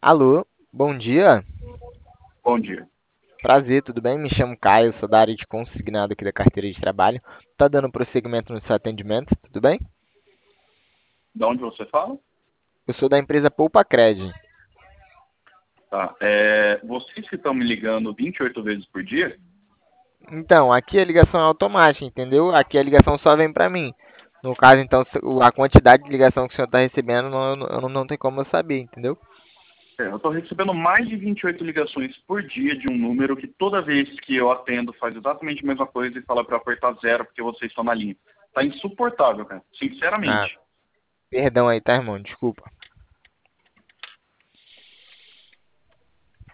Alô, bom dia. Bom dia. Prazer, tudo bem? Me chamo Caio, sou da área de consignado aqui da carteira de trabalho. Tá dando prosseguimento no seu atendimento, tudo bem? De onde você fala? Eu sou da empresa Poupa Cred. Tá. Vocês que estão me ligando 28 vezes por dia? Então, aqui a ligação é automática, entendeu? Aqui a ligação só vem para mim. No caso, então, a quantidade de ligação que o senhor está recebendo, não tem como eu saber, entendeu? Eu estou recebendo mais de 28 ligações por dia de um número que toda vez que eu atendo faz exatamente a mesma coisa e fala para eu apertar zero porque vocês estão na linha. Tá insuportável, cara. Ah, Sinceramente. perdão aí, tá, irmão? Desculpa.